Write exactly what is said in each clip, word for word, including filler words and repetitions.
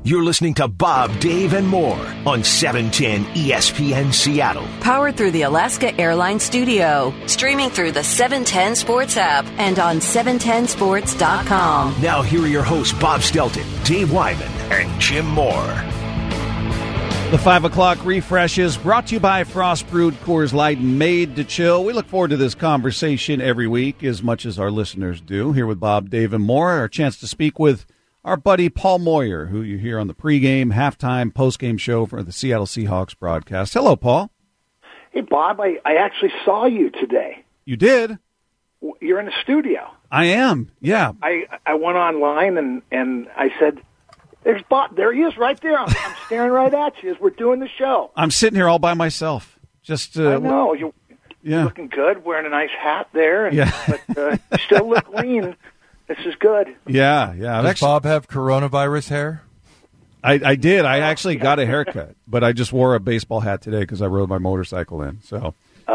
You're listening to Bob, Dave, and More on seven ten E S P N Seattle. Powered through the Alaska Airlines Studio. Streaming through the seven ten Sports app and on seven ten sports dot com. Now here are your hosts, Bob Stelton, Dave Wyman, and Jim Moore. The five o'clock refresh is brought to you by Frost Brewed Coors Light, made to chill. We look forward to this conversation every week, as much as our listeners do. Here with Bob, Dave, and More, our chance to speak with our buddy Paul Moyer, who you hear on the pregame, halftime, postgame show for the Seattle Seahawks broadcast. Hello, Paul. Hey, Bob, I, I actually saw you today. You did? You're in the studio. I am, yeah. I, I went online and, and I said, There's Bob. There he is right there. I'm, I'm staring right at you as we're doing the show. I'm sitting here all by myself. Just uh, I know. You're, yeah. you're looking good, wearing a nice hat there. And, yeah. But uh, you still look lean. This is good. Yeah, yeah. Does actually, Bob have coronavirus hair? I, I did. I actually got a haircut, but I just wore a baseball hat today because I rode my motorcycle in. So.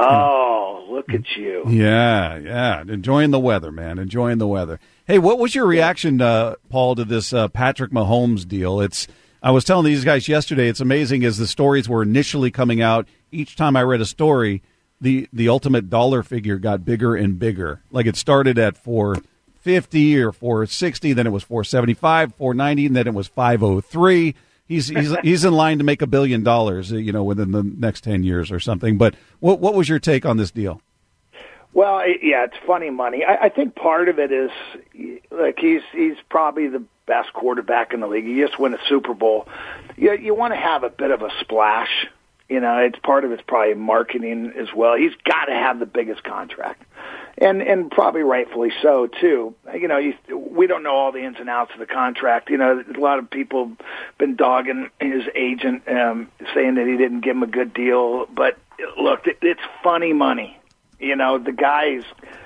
Oh, look at you. Yeah, yeah. Enjoying the weather, man. Enjoying the weather. Hey, what was your reaction, uh, Paul, to this uh, Patrick Mahomes deal? It's. I was telling these guys yesterday, it's amazing as the stories were initially coming out, each time I read a story, the, the ultimate dollar figure got bigger and bigger. Like it started at four fifty or four sixty, then it was four seventy-five, four ninety, and then it was five oh three. He's he's he's in line to make a billion dollars, you know, within the next ten years or something. But what what was your take on this deal? Well, it, yeah, it's funny money. I, I think part of it is like he's he's probably the best quarterback in the league. He just won a Super Bowl. You you want to have a bit of a splash. You know, it's part of it's probably marketing as well. He's got to have the biggest contract. And and probably rightfully so, too. You know, you, we don't know all the ins and outs of the contract. You know, a lot of people have been dogging his agent, um, saying that he didn't give him a good deal. But, look, it, it's funny money. You know, the guy's,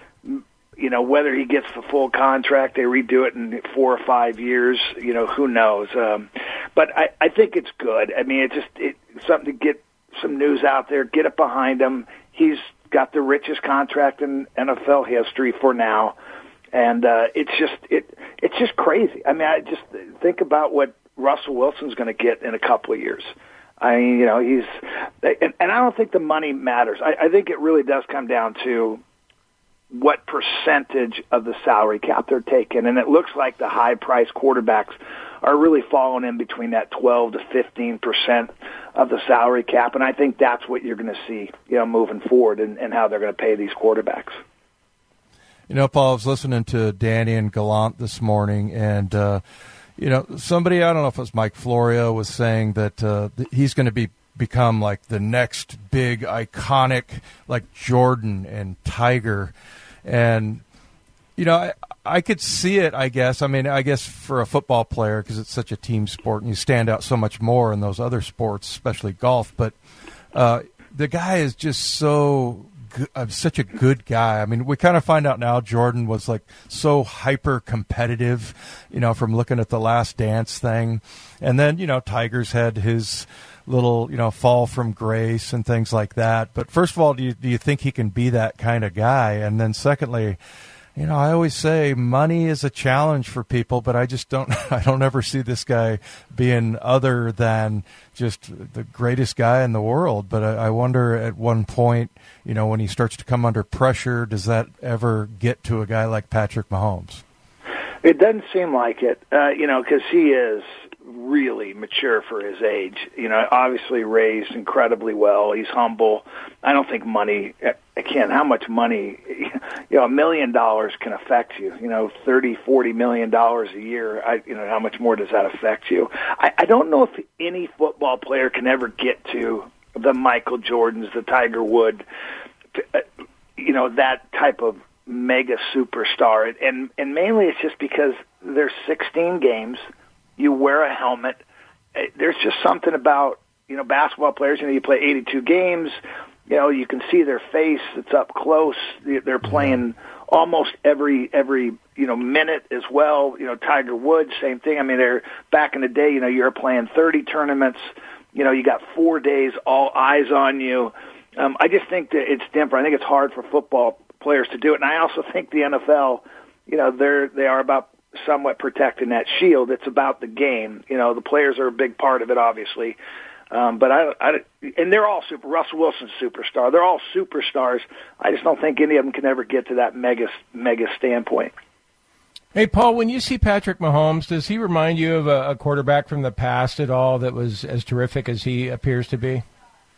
you know, whether he gets the full contract, they redo it in four or five years, you know, who knows. Um, but I, I think it's good. I mean, it's just it, something to get some news out there, get it behind him. He's got the richest contract in N F L history for now, and uh, it's just it it's just crazy. I mean, I just think about what Russell Wilson's going to get in a couple of years. I mean, you know, he's and, and I don't think the money matters. I, I think it really does come down to what percentage of the salary cap they're taking, and it looks like the high-priced quarterbacks are really falling in between that twelve to fifteen percent of the salary cap, and I think that's what you're going to see, you know, moving forward, and, and how they're going to pay these quarterbacks. You know, Paul, I was listening to Danny and Gallant this morning, and uh, you know, somebody, I don't know if it was Mike Florio, was saying that uh, he's going to be become like the next big iconic, like Jordan and Tiger, and you know, I, I could see it, I guess. I mean, I guess for a football player, because it's such a team sport and you stand out so much more in those other sports, especially golf. But uh, the guy is just so good, uh, such a good guy. I mean, we kind of find out now Jordan was like so hyper competitive, you know, from looking at the Last Dance thing. And then, you know, Tiger's had his little, you know, fall from grace and things like that. But first of all, do you, do you think he can be that kind of guy? And then secondly, you know, I always say money is a challenge for people, but I just don't, I don't ever see this guy being other than just the greatest guy in the world. But I, I wonder at one point, you know, when he starts to come under pressure, does that ever get to a guy like Patrick Mahomes? It doesn't seem like it, uh, you know, because he is really mature for his age. You know, obviously raised incredibly well. He's humble. I don't think money, again, how much money, you know, a million dollars can affect you. You know, thirty, forty million dollars a year. I, you know, how much more does that affect you? I, I don't know if any football player can ever get to the Michael Jordans, the Tiger Woods, you know, that type of mega superstar. And, and mainly it's just because there's sixteen games. You wear a helmet. There's just something about, you know, basketball players. You know, you play eighty-two games. You know, you can see their face. It's up close. They're playing almost every every you know minute as well. You know, Tiger Woods, same thing. I mean, they're back in the day. You know, you're playing thirty tournaments. You know, you got four days, all eyes on you. Um, I just think that it's different. I think it's hard for football players to do it, and I also think the N F L, you know, they're they are about somewhat protecting that shield. It's about the game. You know, the players are a big part of it, obviously. Um, but I, I, and they're all super. Russell Wilson's a superstar. They're all superstars. I just don't think any of them can ever get to that mega, mega standpoint. Hey, Paul, when you see Patrick Mahomes, does he remind you of a, a quarterback from the past at all that was as terrific as he appears to be?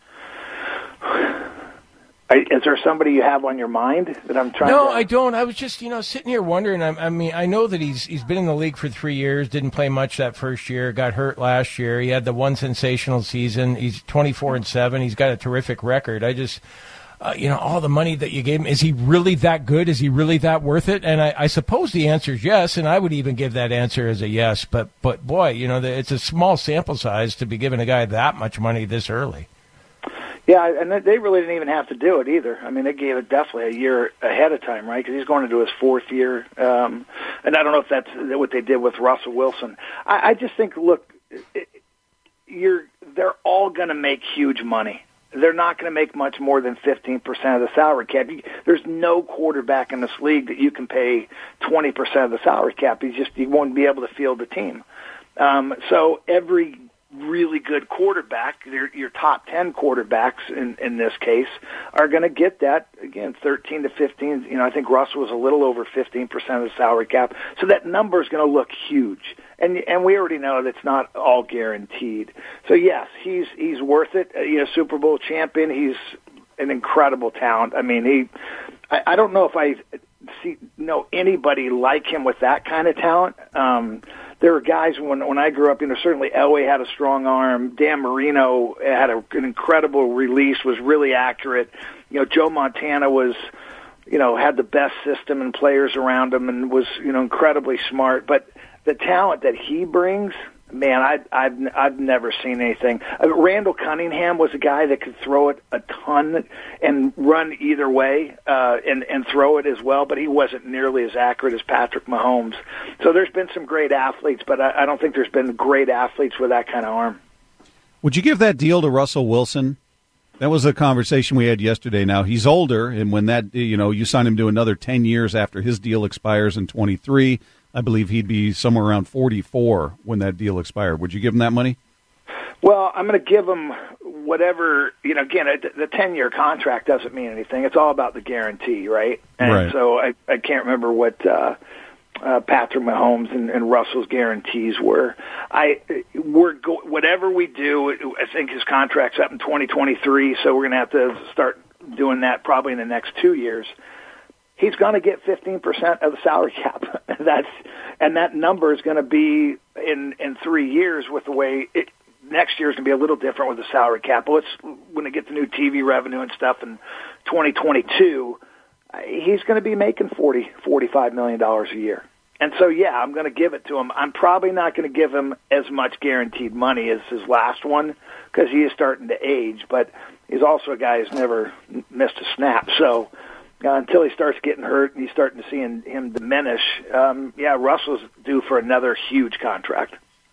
Is there somebody you have on your mind that I'm trying no, to... I don't. I was just, you know, sitting here wondering. I, I mean, I know that he's he's been in the league for three years, didn't play much that first year, got hurt last year. He had the one sensational season. He's twenty-four and seven. He's got a terrific record. I just, uh, you know, all the money that you gave him, is he really that good? Is he really that worth it? And I, I suppose the answer is yes, and I would even give that answer as a yes. But, but boy, you know, it's a small sample size to be giving a guy that much money this early. Yeah, and they really didn't even have to do it either. I mean, they gave it definitely a year ahead of time, right? Because he's going into his fourth year. Um, and I don't know if that's what they did with Russell Wilson. I, I just think, look, it, you're they're all going to make huge money. They're not going to make much more than fifteen percent of the salary cap. You, there's no quarterback in this league that you can pay twenty percent of the salary cap. He's just, you won't be able to field the team. Um, so every really good quarterback, your, your top ten quarterbacks in, in this case, are going to get that, again, thirteen to fifteen. You know, I think Russell was a little over fifteen percent of the salary cap. So that number is going to look huge. And and we already know that's not all guaranteed. So, yes, he's he's worth it. Uh, you know, Super Bowl champion. He's an incredible talent. I mean, he. I, I don't know if I see know anybody like him with that kind of talent. Um, there were guys when when I grew up. You know, certainly Elway had a strong arm. Dan Marino had a, an incredible release. Was really accurate. You know, Joe Montana was. You know, had the best system and players around him, and was you know incredibly smart. But the talent that he brings, man, I, I've I've never seen anything. Uh, Randall Cunningham was a guy that could throw it a ton and run either way uh, and and throw it as well, but he wasn't nearly as accurate as Patrick Mahomes. So there's been some great athletes, but I, I don't think there's been great athletes with that kind of arm. Would you give that deal to Russell Wilson? That was a conversation we had yesterday. Now, he's older, and when that, you know, you sign him to another ten years after his deal expires in twenty-three, I believe he'd be somewhere around forty-four when that deal expired. Would you give him that money? Well, I'm going to give him whatever, you know, again, the ten-year contract doesn't mean anything. It's all about the guarantee, right? And right. so I, I can't remember what uh, uh, Patrick Mahomes and, and Russell's guarantees were. I we're go, whatever we do, I think his contract's up in twenty twenty-three, so we're going to have to start doing that probably in the next two years. He's going to get fifteen percent of the salary cap. That's and that number is going to be in in three years with the way it, next year is going to be a little different with the salary cap. Well, it's when they get the new T V revenue and stuff in twenty twenty-two. He's going to be making forty, forty-five million dollars a year. And so, yeah, I'm going to give it to him. I'm probably not going to give him as much guaranteed money as his last one because he is starting to age, but he's also a guy who's never missed a snap. So uh, until he starts getting hurt and he's starting to see him, him diminish, um, yeah, Russell's due for another huge contract.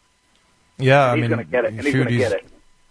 Yeah, and I he's mean, going to get it, and he's shoot, going to get it.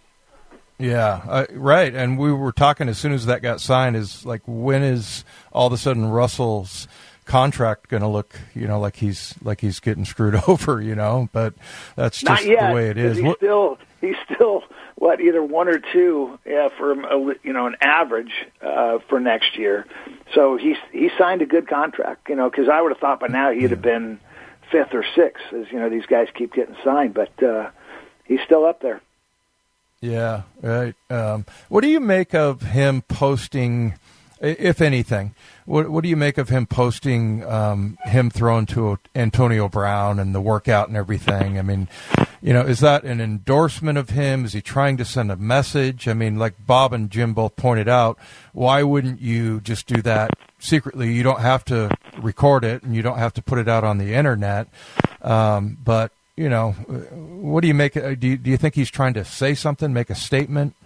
Yeah, uh, right. And we were talking as soon as that got signed is like, when is all of a sudden Russell's contract going to look, you know, like he's like he's getting screwed over, you know? But that's just Not yet, the way it is. He's still he's still what either one or two, yeah, for a, you know an average uh, for next year. So he's he signed a good contract, you know, because I would have thought by now he'd yeah. have been fifth or sixth, as you know these guys keep getting signed, but uh, he's still up there. Yeah, right. Um, what do you make of him posting, if anything, what, what do you make of him posting um, him throwing to Antonio Brown and the workout and everything? I mean, you know, is that an endorsement of him? Is he trying to send a message? I mean, like Bob and Jim both pointed out, why wouldn't you just do that secretly? You don't have to record it and you don't have to put it out on the internet. Um, but You know, what do you make? Do you, do you think he's trying to say something, make a statement?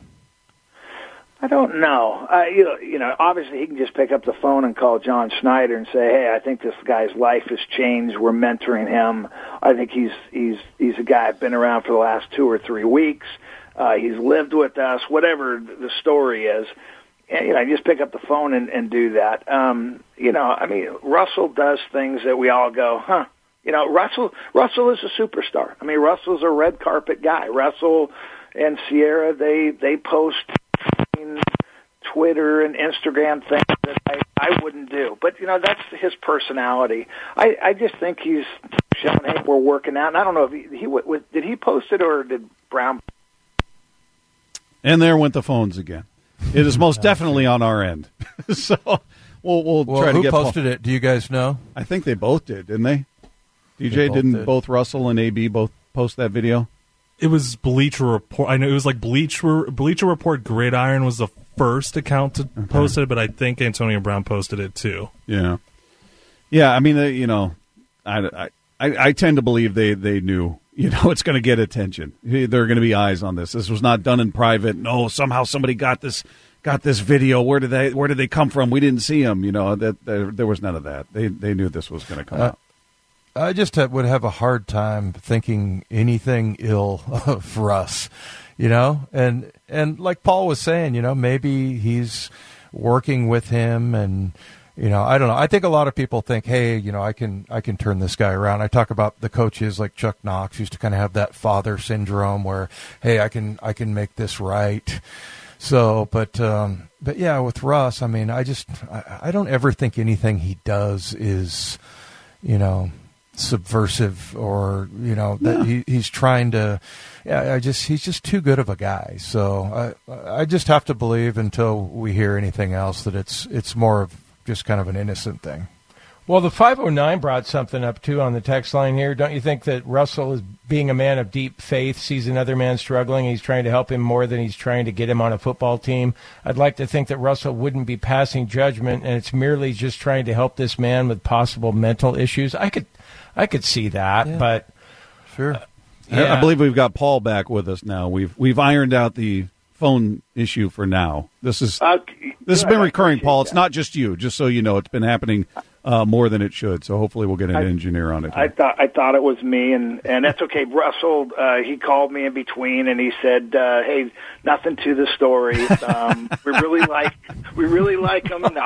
I don't know. Uh, you know, you know, obviously he can just pick up the phone and call John Schneider and say, "Hey, I think this guy's life has changed. We're mentoring him. I think he's he's he's a guy I've been around for the last two or three weeks. Uh, he's lived with us. Whatever the story is." And, you know, just pick up the phone and, and do that. Um, you know, I mean, Russell does things that we all go, "Huh." You know, Russell Russell is a superstar. I mean, Russell's a red carpet guy. Russell and Sierra, they they post Twitter and Instagram things that I, I wouldn't do. But, you know, that's his personality. I, I just think he's shown, hey, we're working out. And I don't know if he, he w- did he post it or did Brown? And there went the phones again. It is most definitely on our end. So we'll, we'll, well, try to who get posted it? Do you guys know? I think they both did, didn't they? D J, both didn't did. both Russell and A B both post that video? It was Bleacher Report. I know it was like Bleacher, Bleacher Report Gridiron was the first account to okay. post it, but I think Antonio Brown posted it too. Yeah. Yeah, I mean, uh, you know, I, I, I tend to believe they, they knew, you know, it's going to get attention. There are going to be eyes on this. This was not done in private. No, somehow somebody got this got this video. Where did they Where did they come from? We didn't see them. You know, that there, there was none of that. They they knew this was going to come uh, out. I just have, would have a hard time thinking anything ill of Russ, you know, and and like Paul was saying, you know, maybe he's working with him, and you know, I don't know. I think a lot of people think, hey, you know, I can I can turn this guy around. I talk about the coaches like Chuck Knox used to kind of have that father syndrome where, hey, I can I can make this right. So, but um, but yeah, with Russ, I mean, I just I, I don't ever think anything he does is, you know, subversive or, you know, that yeah. he, he's trying to, yeah, I just, he's just too good of a guy. So I, I just have to believe until we hear anything else that it's, it's more of just kind of an innocent thing. Well, the five oh nine brought something up, too, on the text line here. Don't you think that Russell, is being a man of deep faith, sees another man struggling, and he's trying to help him more than he's trying to get him on a football team? I'd like to think that Russell wouldn't be passing judgment, and it's merely just trying to help this man with possible mental issues. I could I could see that, yeah. but... Sure. Uh, yeah. I believe we've got Paul back with us now. We've we've ironed out the phone issue for now. This is Uh, this has good. been I recurring, Paul. It's that. not just you. Just so you know, it's been happening uh, more than it should. So hopefully we'll get an I, engineer on it. I thought I thought it was me, and and that's okay. Russell, uh, he called me in between, and he said, uh, "Hey, nothing to the story. Um, we really like we really like him." No.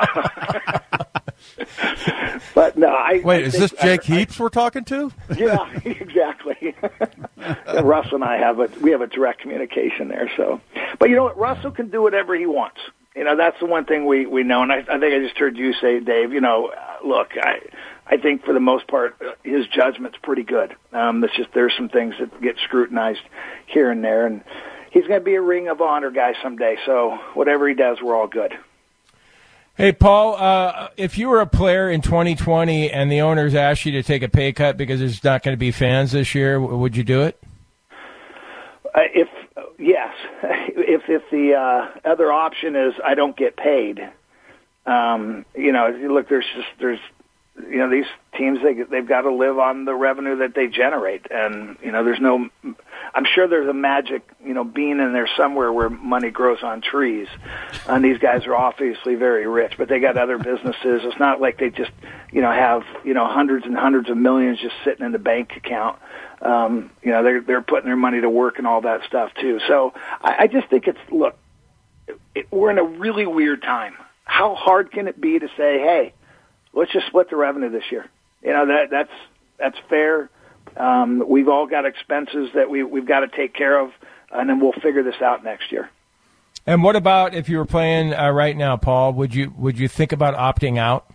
But no, I Wait, I is think, this Jake I, Heaps we're talking to? Yeah, exactly. Russ and I have a we have a direct communication there. So, but you know what? Russell can do whatever he wants. You know, that's the one thing we we know. And I, I think I just heard you say, Dave. You know, uh, look, I I think for the most part, uh, his judgment's pretty good. Um, it's just there's some things that get scrutinized here and there, and he's going to be a Ring of Honor guy someday. So whatever he does, we're all good. Hey, Paul, uh, if you were a player in twenty twenty and the owners asked you to take a pay cut because there's not going to be fans this year, would you do it? Uh, if yes, if if the uh, other option is I don't get paid, um, you know, look, there's just there's you know these teams they they've got to live on the revenue that they generate, and you know there's no. I'm sure there's a magic, you know, bean in there somewhere where money grows on trees. And these guys are obviously very rich, but they got other businesses. It's not like they just, you know, have, you know, hundreds and hundreds of millions just sitting in the bank account. Um, you know, they're they're putting their money to work and all that stuff too. So I, I just think it's look, it, we're in a really weird time. How hard can it be to say, hey, let's just split the revenue this year? You know, that that's that's fair. Um, we've all got expenses that we, we've got to take care of, and then we'll figure this out next year. And what about if you were playing uh, right now, Paul? Would you would you think about opting out?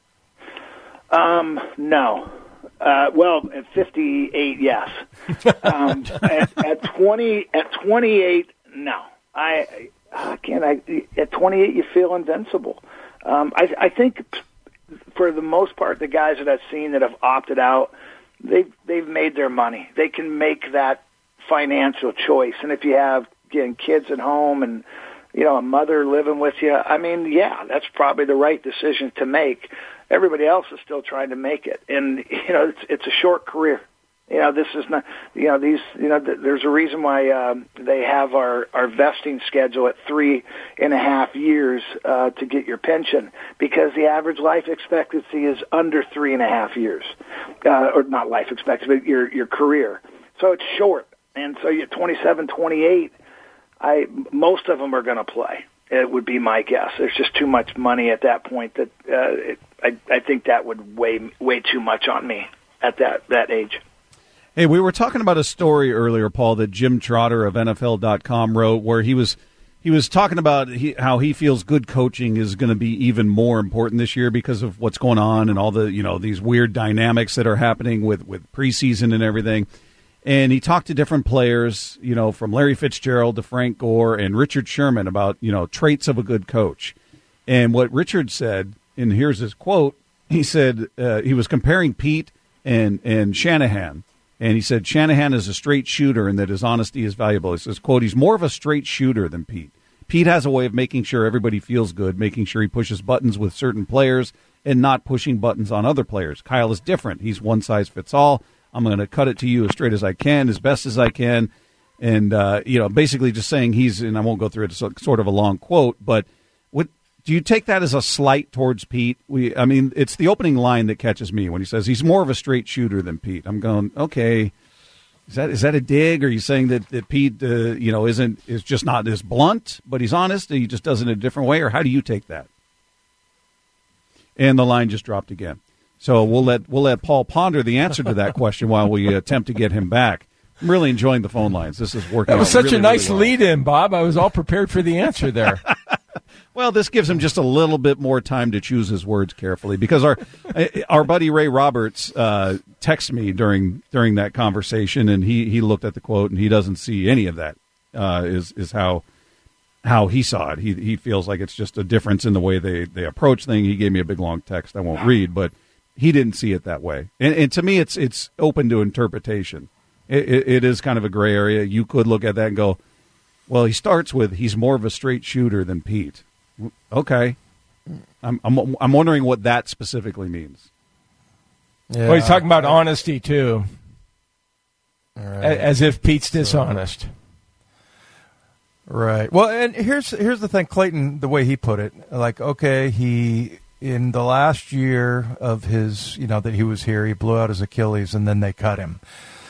Um, no. Uh, well, at fifty-eight, yes. um, at, at twenty, at twenty-eight, no. I again, I at twenty-eight, you feel invincible. Um, I, I think for the most part, the guys that I've seen that have opted out, they've they've made their money. They can make that financial choice. And if you have again kids at home and you know a mother living with you, I mean, yeah, that's probably the right decision to make. Everybody else is still trying to make it, and you know it's it's a short career. You know, this is not, you know, these, you know, th- there's a reason why um, they have our, our vesting schedule at three and a half years uh, to get your pension, because the average life expectancy is under three and a half years, uh, or not life expectancy, but your, your career. So it's short. And so you're twenty-seven, twenty-eight, I, most of them are going to play. It would be my guess. There's just too much money at that point that uh, it, I, I think that would weigh, weigh too much on me. at that, that age. Hey, we were talking about a story earlier, Paul, that Jim Trotter of N F L dot com wrote, where he was he was talking about he, how he feels good coaching is going to be even more important this year because of what's going on and all the, you know, these weird dynamics that are happening with, with preseason and everything. And he talked to different players, you know, from Larry Fitzgerald to Frank Gore and Richard Sherman about, you know, traits of a good coach. And what Richard said, and here's his quote, he said uh, he was comparing Pete and, and Shanahan. And he said Shanahan is a straight shooter and that his honesty is valuable. He says, quote, he's more of a straight shooter than Pete. Pete has a way of making sure everybody feels good, making sure he pushes buttons with certain players and not pushing buttons on other players. Kyle is different. He's one size fits all. I'm going to cut it to you as straight as I can, as best as I can. And, uh, you know, basically just saying he's, and I won't go through it, it's sort of a long quote, but what do you take that as a slight towards Pete? We, I mean, it's the opening line that catches me when he says he's more of a straight shooter than Pete. I'm going, okay, is that is that a dig? Or are you saying that, that Pete, uh, you know, isn't is just not as blunt, but he's honest, and he just does it in a different way? Or how do you take that? And the line just dropped again. So we'll let we'll let Paul ponder the answer to that question while we attempt to get him back. I'm really enjoying the phone lines. This is working. That was out such really, a nice really well. lead-in, Bob. I was all prepared for the answer there. Well, this gives him just a little bit more time to choose his words carefully because our our buddy Ray Roberts uh, texted me during during that conversation, and he, he looked at the quote and he doesn't see any of that. Uh, is is how how he saw it. He he feels like it's just a difference in the way they, they approach things. He gave me a big long text I won't read, but he didn't see it that way. And, and to me, it's it's open to interpretation. It, it, it is kind of a gray area. You could look at that and go, well, he starts with he's more of a straight shooter than Pete. Okay, I'm I'm I'm wondering what that specifically means. Yeah. Well, he's talking about honesty too, Right. as if Pete's dishonest. Right. Well, and here's here's the thing, Clayton, the way he put it, like, okay, he in the last year of his, you know, that he was here, he blew out his Achilles, and then they cut him.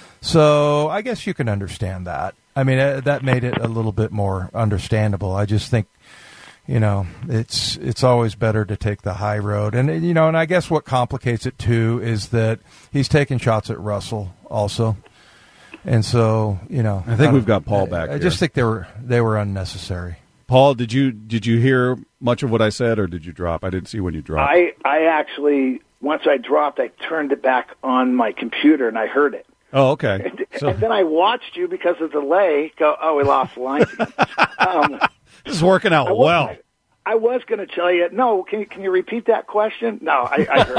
So I guess you can understand that. I mean, uh, that made it a little bit more understandable. I just think, you know, it's it's always better to take the high road. And, you know, and I guess what complicates it, too, is that he's taking shots at Russell also. And so, you know. I think I we've got Paul back I, I here. just think they were they were unnecessary. Paul, did you did you hear much of what I said, or did you drop? I didn't see when you dropped. I, I actually, once I dropped, I turned it back on my computer, and I heard it. Oh, okay. And, So, and then I watched you because of the delay go, oh, we lost the line. um, this is working out I was, well. I, I was going to tell you, no, can you, can you repeat that question? No, I, I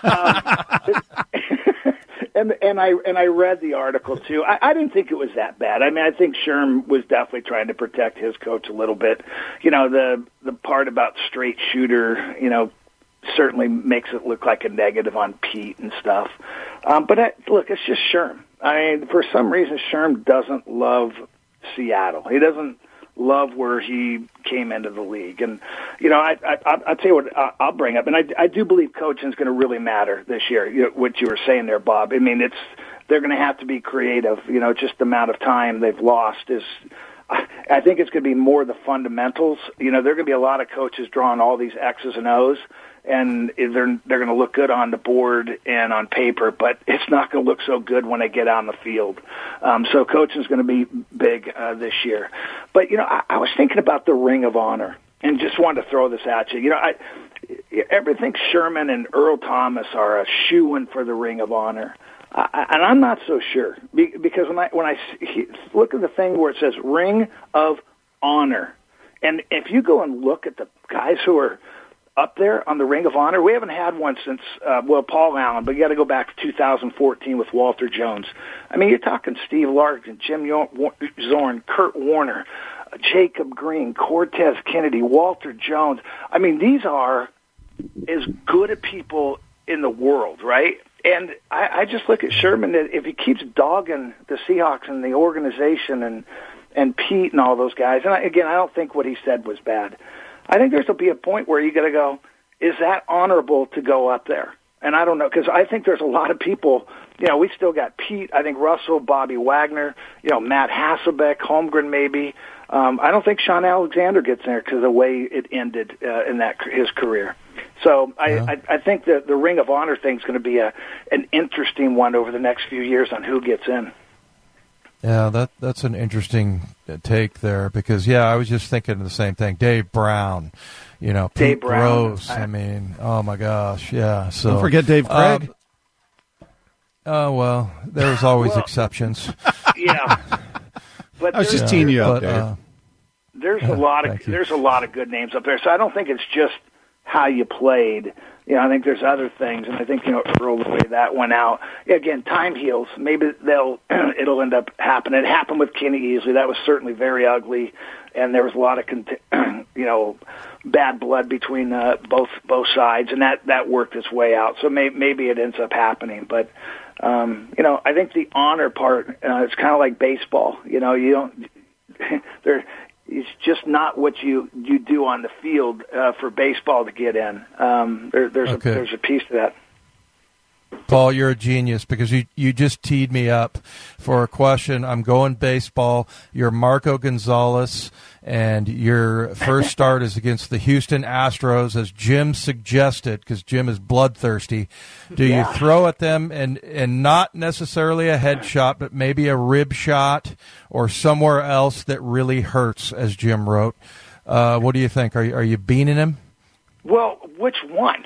heard it. Um, and and I and I read the article, too. I, I didn't think it was that bad. I mean, I think Sherm was definitely trying to protect his coach a little bit. You know, the the part about straight shooter, you know, certainly makes it look like a negative on Pete and stuff. Um, but, I, look, it's just Sherm. I mean, for some reason, Sherm doesn't love Seattle. He doesn't love where he came into the league. And, you know, I, I, I'll tell you what I'll bring up. And I, I do believe coaching is going to really matter this year, you know, what you were saying there, Bob. I mean, it's they're going to have to be creative. You know, just the amount of time they've lost is – I think it's going to be more the fundamentals. You know, there are going to be a lot of coaches drawing all these X's and O's, and they're they're going to look good on the board and on paper, but it's not going to look so good when they get out on the field. Um, so coaching is going to be big uh, this year. But, you know, I, I was thinking about the Ring of Honor and just wanted to throw this at you. You know, I everyone thinks Sherman and Earl Thomas are a shoo-in for the Ring of Honor. I, and I'm not so sure, because when I when I look at the thing where it says Ring of Honor, and if you go and look at the guys who are up there on the Ring of Honor, we haven't had one since, uh, well, Paul Allen, but you got to go back to two thousand fourteen with Walter Jones. I mean, you're talking Steve Largent, Jim Zorn, Kurt Warner, Jacob Green, Cortez Kennedy, Walter Jones. I mean, these are as good a people in the world, right? And I, I just look at Sherman, that if he keeps dogging the Seahawks and the organization and and Pete and all those guys, and I, again, I don't think what he said was bad. I think there's will be a point where you got to go, is that honorable to go up there? And I don't know, because I think there's a lot of people, you know, we still got Pete, I think Russell, Bobby Wagner, you know, Matt Hasselbeck, Holmgren maybe. Um, I don't think Sean Alexander gets there because of the way it ended uh, in that his career. So I, Yeah. I, I think that the Ring of Honor thing is going to be a an interesting one over the next few years on who gets in. Yeah, that that's an interesting take there because, yeah, I was just thinking the same thing. Dave Brown, you know, Dave Pete Brown. Rose. I mean, oh, my gosh, yeah. So Don't forget Dave Craig. Um, oh, well, there's always Well, exceptions. Yeah, but I was there's- just teeing you up, But, Dave. uh, There's a lot of Thank you. there's a lot of good names up there. So I don't think it's just how you played. You know, I think there's other things, and I think, you know, Earl, the way that went out. Again, time heals. Maybe they'll it'll end up happening. It happened with Kenny Easley. That was certainly very ugly, and there was a lot of cont- you know bad blood between uh, both both sides, and that that worked its way out. So may, maybe it ends up happening, but. Um, you know, I think the honor part, uh, it's kind of like baseball. You know, you don't, there, it's just not what you, you do on the field uh, for baseball to get in. Um, there, there's Okay. a, there's a piece to that. Paul, you're a genius because you, you just teed me up for a question. I'm going baseball. You're Marco Gonzalez, and your first start is against the Houston Astros, as Jim suggested, because Jim is bloodthirsty. Do Yeah. you throw at them and, and not necessarily a head shot, but maybe a rib shot or somewhere else that really hurts, as Jim wrote? Uh, what do you think? Are you, are you beaning him? Well, which one?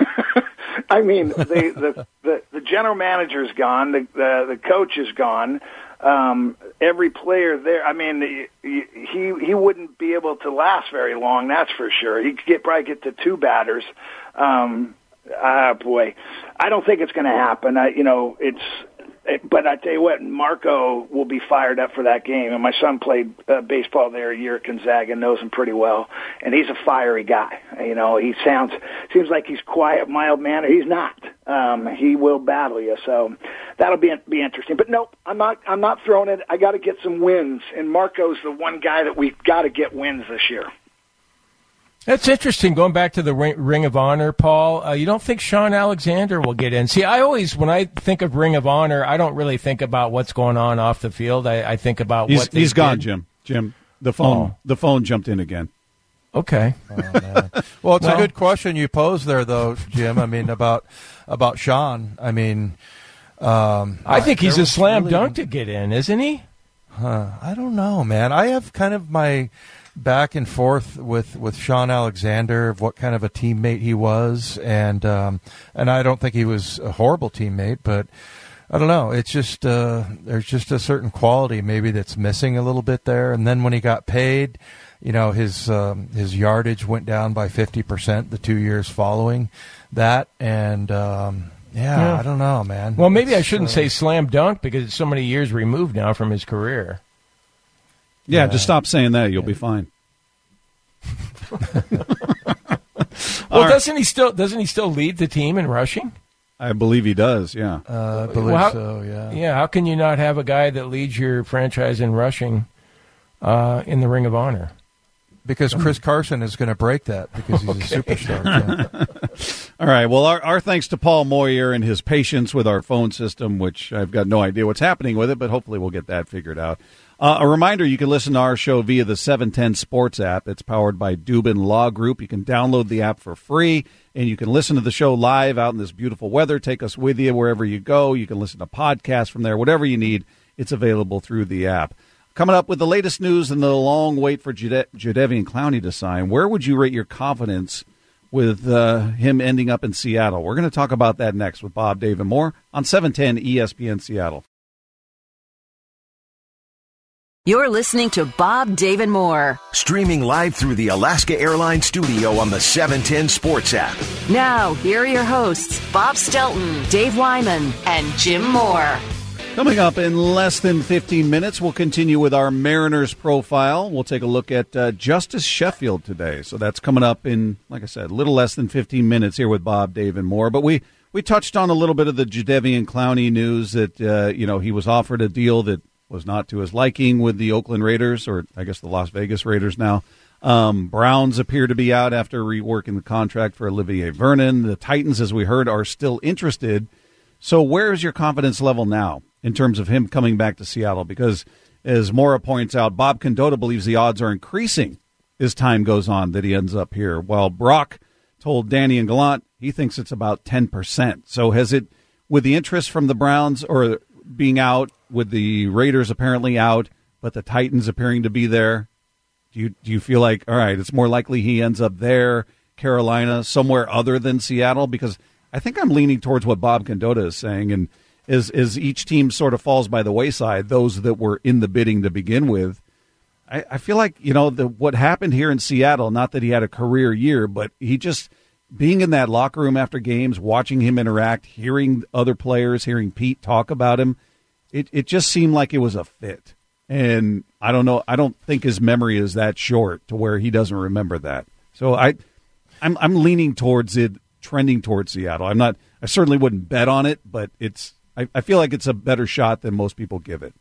I mean, the, the, the, the general manager's gone. The, the, the coach is gone. Um, every player there, I mean, he, he he wouldn't be able to last very long, that's for sure. He could get, probably get to two batters. Um, ah, boy, I don't think it's going to happen. I, you know, it's, it, but I tell you what, Marco will be fired up for that game. And my son played uh, baseball there a year at Gonzaga, knows him pretty well, and he's a fiery guy. You know, he sounds seems like he's quiet, mild mannered. He's not. Um, he will battle you. So that'll be be interesting. But nope, I'm not. I'm not throwing it. I got to get some wins, and Marco's the one guy that we've got to get wins this year. That's interesting. Going back to the Ring, Ring of Honor, Paul, uh, you don't think Sean Alexander will get in? See, I always, when I think of Ring of Honor, I don't really think about what's going on off the field. I, I think about He's, what they he's gone, did. Jim. Jim, the phone, Oh. the phone jumped in again. Okay. Oh, man. Well, it's Well- a good question you posed there, though, Jim. I mean, about about Sean. I mean, um, I think he's there a was slam really- dunk to get in, isn't he? Huh, I don't know, man. I have kind of my back and forth with, with Sean Alexander of what kind of a teammate he was, and um, and I don't think he was a horrible teammate, but I don't know. It's just uh, there's just a certain quality maybe that's missing a little bit there. And then when he got paid, you know, his um, his yardage went down by fifty percent the two years following that, and um, yeah, Yeah. I don't know, man. Well, maybe I It's, shouldn't uh, say slam dunk because it's so many years removed now from his career. Yeah, Yeah. just stop saying that. You'll be fine. Well, All right. doesn't he still doesn't he still lead the team in rushing? I believe he does, yeah. Uh, I believe Well, how- so. Yeah. Yeah, how can you not have a guy that leads your franchise in rushing uh, in the Ring of Honor? Because Chris Carson is going to break that because he's a superstar. Yeah. All right. Well, our, our thanks to Paul Moyer and his patience with our phone system, which I've got no idea what's happening with it, but hopefully we'll get that figured out. Uh, a reminder, you can listen to our show via the seven ten Sports app. It's powered by Dubin Law Group. You can download the app for free, and you can listen to the show live out in this beautiful weather. Take us with you wherever you go. You can listen to podcasts from there. Whatever you need, it's available through the app. Coming up with the latest news and the long wait for Jade- Jadeveon Clowney to sign, where would you rate your confidence with uh, him ending up in Seattle? We're going to talk about that next with Bob, Dave, and more on seven ten E S P N Seattle. You're listening to Bob, Dave, and More. Streaming live through the Alaska Airlines studio on the seven ten Sports app. Now, here are your hosts, Bob Stelton, Dave Wyman, and Jim Moore. Coming up in less than fifteen minutes, we'll continue with our Mariners profile. We'll take a look at uh, Justice Sheffield today. So that's coming up in, like I said, a little less than fifteen minutes here with Bob, Dave, and more. But we, we touched on a little bit of the Jadeveon Clowney news that, uh, you know, he was offered a deal that was not to his liking with the Oakland Raiders, or I guess the Las Vegas Raiders now. Um, Browns appear to be out after reworking the contract for Olivier Vernon. The Titans, as we heard, are still interested. So where is your confidence level now in terms of him coming back to Seattle? Because, as Maura points out, Bob Condotta believes the odds are increasing as time goes on that he ends up here, while Brock told Danny and Gallant he thinks it's about ten percent. So has it, with the interest from the Browns or being out, with the Raiders apparently out, but the Titans appearing to be there, do you do you feel like, all right, it's more likely he ends up there, Carolina, somewhere other than Seattle? Because I think I'm leaning towards what Bob Condotta is saying, and is is each team sort of falls by the wayside, those that were in the bidding to begin with. I, I feel like, you know, the, what happened here in Seattle, not that he had a career year, but he just, being in that locker room after games, watching him interact, hearing other players, hearing Pete talk about him, it, it just seemed like it was a fit. And I don't know, I don't think his memory is that short to where he doesn't remember that. So I, I'm I'm leaning towards it, trending towards Seattle. I'm not, I certainly wouldn't bet on it, but it's, I, I feel like it's a better shot than most people give it.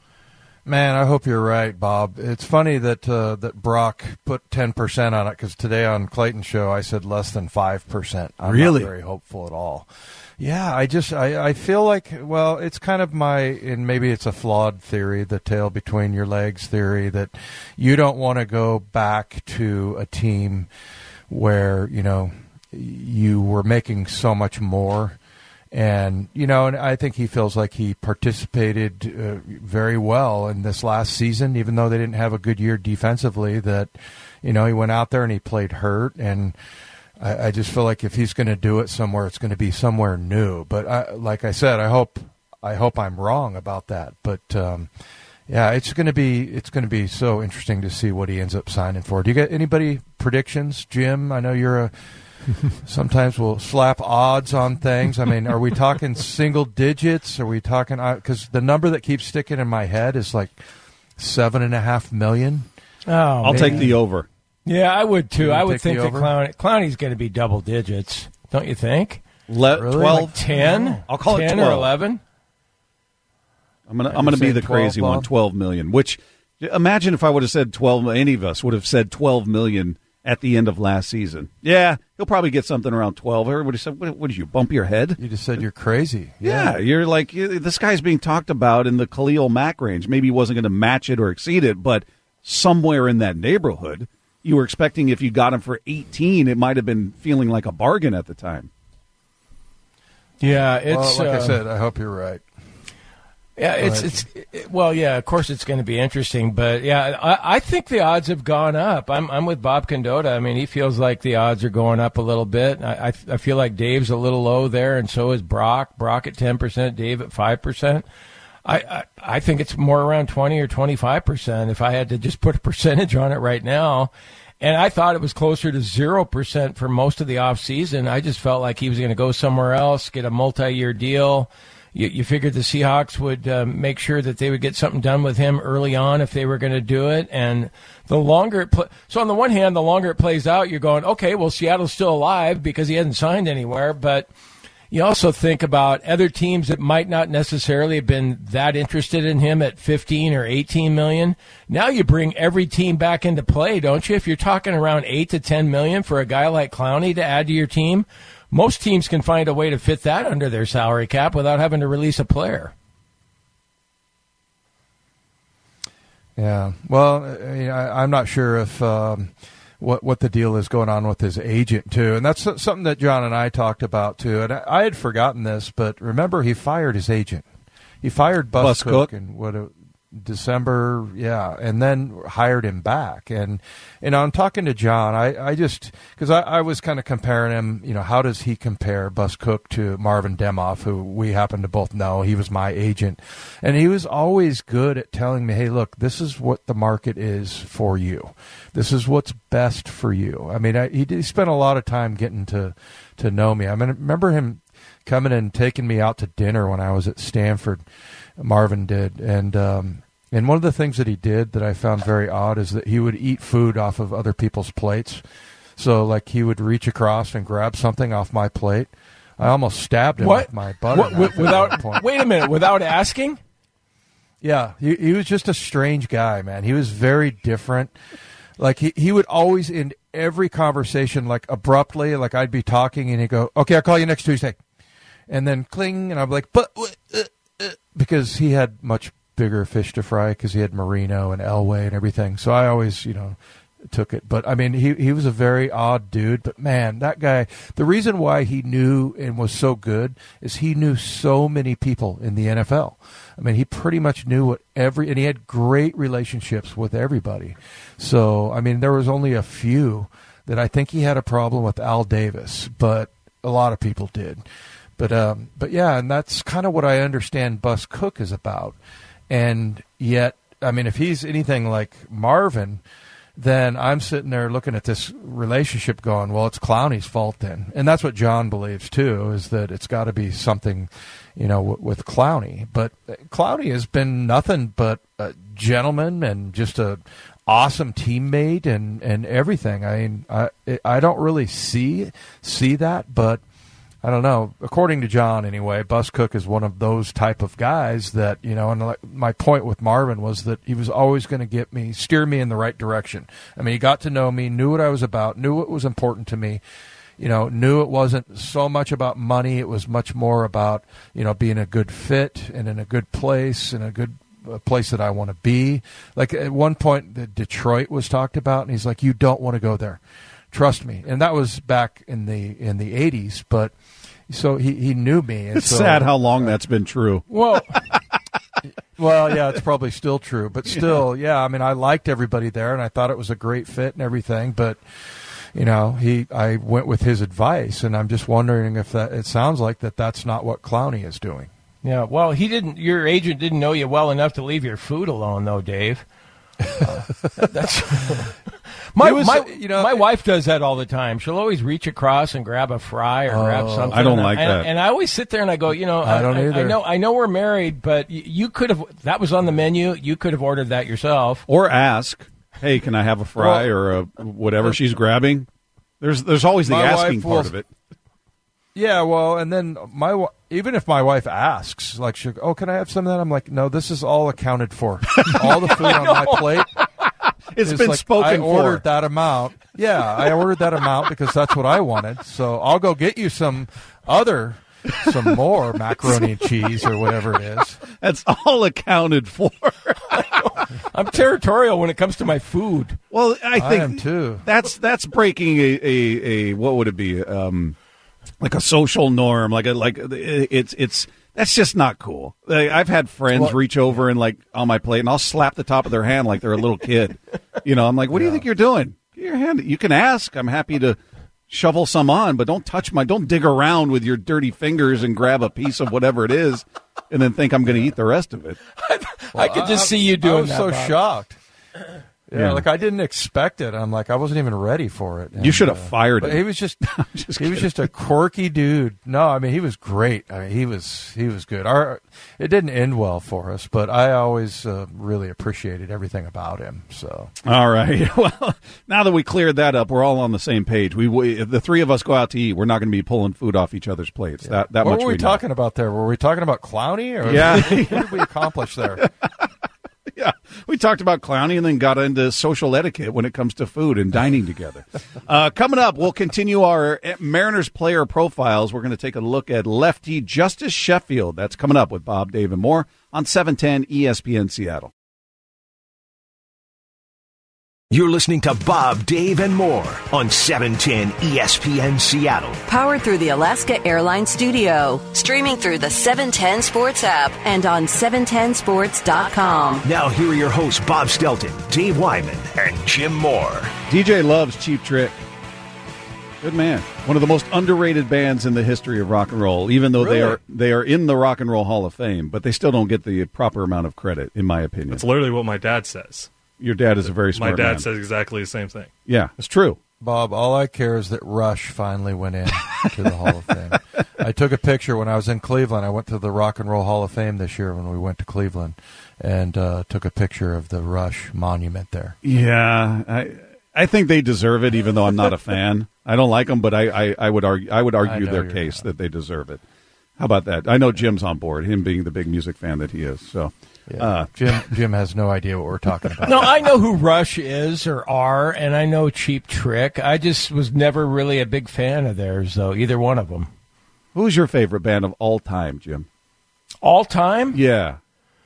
Man, I hope you're right, Bob. It's funny that uh, that Brock put ten percent on it, because today on Clayton's show I said less than five percent. I'm really? not very hopeful at all. Yeah, I just I, I feel like, well, it's kind of my, and maybe it's a flawed theory, the tail between your legs theory, that you don't want to go back to a team where, you know, you were making so much more. And, you know, and I think he feels like he participated uh, very well in this last season, even though they didn't have a good year defensively, that, you know, he went out there and he played hurt. And I, I just feel like if he's going to do it somewhere, it's going to be somewhere new. But I, like I said, I hope I hope I'm wrong about that. But, um, yeah, it's going to be it's going to be so interesting to see what he ends up signing for. Do you get anybody predictions, Jim? I know you're a... Sometimes we'll slap odds on things. I mean, are we talking single digits? Are we talking, because the number that keeps sticking in my head is like seven and a half million. Oh, I'll man. take the over. Yeah, I would too. I would think that over? Clowney, Clowney's going to be double digits, don't you think? Le- Really? twelve, Like ten? I'll call it ten twelve. or eleven. I'm gonna Are I'm you gonna be saying the twelve, crazy one. Bob? Twelve million. Which, imagine if I would have said twelve. Any of us would have said twelve million at the end of last season. Yeah, he'll probably get something around twelve. Everybody said, "What, what did you bump your head?" You just said you're crazy. Yeah, you're like, you- this guy's being talked about in the Khalil Mack range. Maybe he wasn't going to match it or exceed it, but somewhere in that neighborhood. You were expecting if you got him for eighteen, it might have been feeling like a bargain at the time. Yeah, it's Well, like uh, I said, I hope you're right. Yeah, it's ahead. it's it, well, yeah. Of course, it's going to be interesting, but yeah, I, I think the odds have gone up. I'm I'm with Bob Condotta. I mean, he feels like the odds are going up a little bit. I I, I feel like Dave's a little low there, and so is Brock. Brock at ten percent, Dave at five percent. I, I I think it's more around twenty or twenty five percent. If I had to just put a percentage on it right now. And I thought it was closer to zero percent for most of the offseason. I just felt like he was going to go somewhere else, get a multi-year deal. You, you figured the Seahawks would uh, make sure that they would get something done with him early on if they were going to do it. And the longer it pl- so on the one hand, the longer it plays out, you're going, okay, well, Seattle's still alive because he hasn't signed anywhere. But you also think about other teams that might not necessarily have been that interested in him at fifteen or eighteen million. Now you bring every team back into play, don't you? If you're talking around eight to ten million for a guy like Clowney to add to your team, most teams can find a way to fit that under their salary cap without having to release a player. Yeah. Well, I, I'm not sure if um, what what the deal is going on with his agent too, and that's something that John and I talked about too. And I, I had forgotten this, but remember, he fired his agent. He fired Bus, Bus Cook, Cook in what a, December, yeah, and then hired him back. And and I'm talking to John. I, I just because I, I was kind of comparing him. You know, how does he compare Bus Cook to Marvin Demoff, who we happen to both know? He was my agent, and he was always good at telling me, "Hey, look, this is what the market is for you. This is what's best for you." I mean, I, he, he spent a lot of time getting to to know me. I mean, I remember him coming and taking me out to dinner when I was at Stanford. Marvin did, and um, and one of the things that he did that I found very odd is that he would eat food off of other people's plates. So, like, he would reach across and grab something off my plate. I almost stabbed him What? with my butter What, knife without at that point. wait a minute, without asking? Yeah, he, he was just a strange guy, man. He was very different. Like, he, he would always end every conversation, like, abruptly. Like, I'd be talking, and he'd go, "Okay, I'll call you next Tuesday." And then cling, and I'd be like, "But," uh, uh, because he had much bigger fish to fry because he had Marino and Elway and everything. So I always, you know, took it. But I mean, he he was a very odd dude. But man, that guy. The reason why he knew and was so good is he knew so many people in the N F L. I mean, he pretty much knew what every, and he had great relationships with everybody. So I mean, there was only a few that I think he had a problem with Al Davis, but a lot of people did. But um, but yeah, and that's kind of what I understand Bus Cook is about. And yet, I mean, if he's anything like Marvin, then I'm sitting there looking at this relationship going, well, it's Clowney's fault then. And that's what John believes, too, is that it's got to be something, you know, w- with Clowney. But Clowney has been nothing but a gentleman and just a awesome teammate and, and everything. I mean, I I don't really see see that, but I don't know. According to John, anyway, Bus Cook is one of those type of guys that, you know, and like my point with Marvin was that he was always going to get me, steer me in the right direction. I mean, he got to know me, knew what I was about, knew what was important to me, you know, knew it wasn't so much about money. It was much more about, you know, being a good fit and in a good place and a good a place that I want to be. Like at one point, the Detroit was talked about, and he's like, you don't want to go there. Trust me. And that was back in the in the eighties, but so he, he knew me. And it's so, sad how long that's been true. Well, well, yeah, it's probably still true, but still, yeah. I mean, I liked everybody there, and I thought it was a great fit and everything. But you know, he I went with his advice, and I'm just wondering if that. It sounds like that that's not what Clowney is doing. Yeah, well, he didn't. Your agent didn't know you well enough to leave your food alone, though, Dave. Uh, that's my was, my you know, my wife does that all the time. She'll always reach across and grab a fry or oh, grab something. I don't and like I, that. And I always sit there and I go, you know, I don't I, either. I know I know we're married, but y- you could have. That was on the menu. You could have ordered that yourself, Or ask, hey, can I have a fry Well, or a, whatever she's grabbing? There's there's always the My asking wife part will- of it. Yeah, well, and then my wi- even if my wife asks, like, she, oh, can I have some of that? I'm like, no, this is all accounted for. All the food on my plate. It's is been like, spoken I for. ordered that amount. Yeah, I ordered that amount because that's what I wanted. So I'll go get you some other, some more macaroni and cheese or whatever it is. That's all accounted for. I'm territorial when it comes to my food. Well, I think am too. That's that's breaking a, a, a what would it be? Um, like a social norm. Like a like it's it's that's just not cool. Like, I've had friends Well, reach over and like on my plate, and I'll slap the top of their hand like they're a little kid. You know, I'm like, what do you think you're doing? Get your hand. You can ask. I'm happy to shovel some on, but don't touch my. Don't dig around with your dirty fingers and grab a piece of whatever it is, and then think I'm going to eat the rest of it. I could just see you doing I was that. so Bob. shocked. Yeah, Yeah. like I didn't expect it. I'm like, I wasn't even ready for it. You should have And, uh, fired but him. He was just, just he was kidding. just a quirky dude. No, I mean, he was great. I mean, he was, he was good. Our, it didn't end well for us, but I always uh, really appreciated everything about him. So, All right. Well, now that we cleared that up, we're all on the same page. We, we if the three of us go out to eat, we're not going to be pulling food off each other's plates. That that what much were we, we know. talking about there? Were we talking about Clowney? Or Yeah. what did we accomplish there? Yeah, we talked about Clowney and then got into social etiquette when it comes to food and dining together. Uh, coming up, we'll continue our Mariners player profiles. We're going to take a look at lefty Justice Sheffield. That's coming up with Bob, Dave, and more on seven ten E S P N Seattle. You're listening to Bob, Dave, and more on seven ten E S P N Seattle. Powered through the Alaska Airlines Studio. Streaming through the seven ten Sports app and on seven ten sports dot com. Now here are your hosts, Bob Stelton, Dave Wyman, and Jim Moore. D J loves Cheap Trick. Good man. One of the most underrated bands in the history of rock and roll, even though they Really? are they are in the Rock and Roll Hall of Fame, but they still don't get the proper amount of credit, in my opinion. That's literally what my dad says. Your dad is a very My smart dad man. says exactly the same thing. Yeah, it's true. Bob, all I care is that Rush finally went in to the Hall of Fame. I took a picture when I was in Cleveland. I went to the Rock and Roll Hall of Fame this year when we went to Cleveland, and uh, took a picture of the Rush monument there. Yeah, I I think they deserve it, even though I'm not a fan. I don't like them, but I, I, I would argue I would argue know their you're case not. that they deserve it. How about that? I know Jim's on board, him being the big music fan that he is. So, Yeah. uh, Jim Jim has no idea what we're talking about. No, I know who Rush is or are, and I know Cheap Trick. I just was never really a big fan of theirs, though, either one of them. who's your favorite band of all time, Jim? All time? Yeah,